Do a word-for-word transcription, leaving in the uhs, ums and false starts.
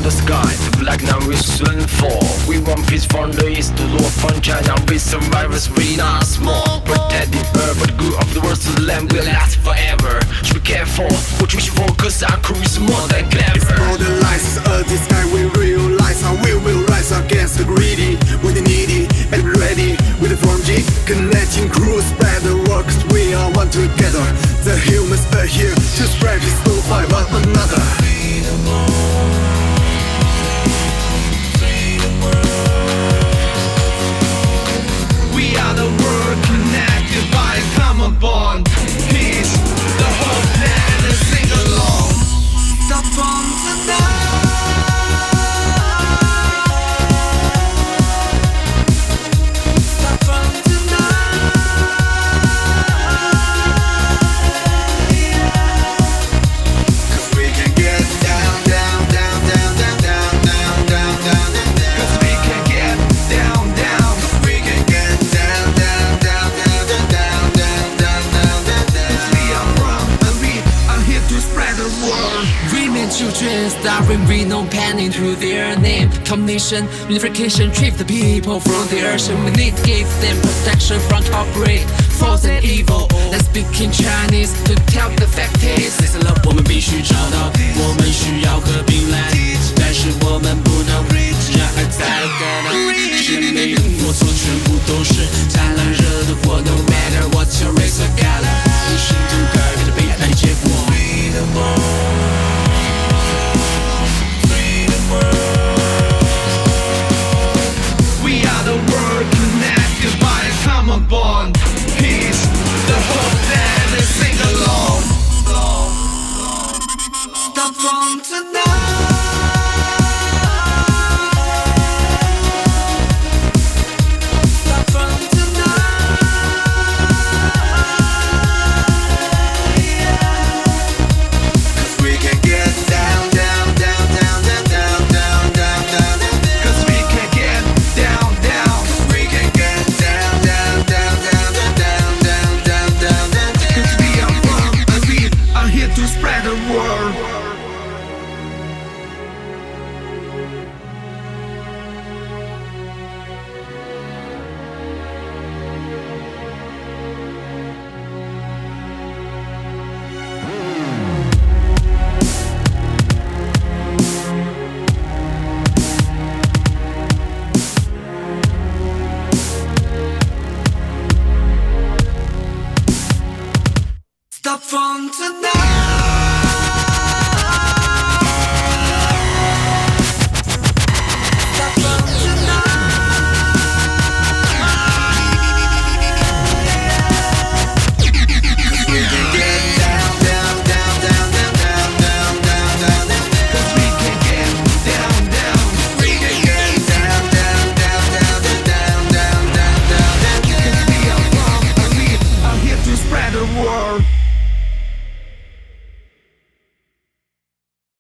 from the sky, the black night will soon fall. We want peace from the east to north, from China. We survivors, we not small. Protect the earth, but the good of the world, so the land will last forever. Should be careful what you wish for, cause our crew is more than clever. Explore the lights of the sky, we realize how we will rise against the greedy. When the needy, and be ready with the form G. Connecting crews, spread the work, cause we are one together. The humans are here to spread peace, to fight one another. We are the world connected by a common bond. Peace, the whole planet sing along. Stop from tonight. Stop from tonight. Cause we can get down, down, down, down, down, down, down, down, down, down. Cause we can get down, down. We can get down, down, down, down, down, down, down, down, down, down. We are from and we are here to spread the word. Women, children, starving, renowned, panning through their name. Combination, unification, drive the people from the ocean. We need to give them protection from corporate force and evil. Let's speak in Chinese to tell the fact is. 我们必须找到，我们需要和平来，但是我们不能。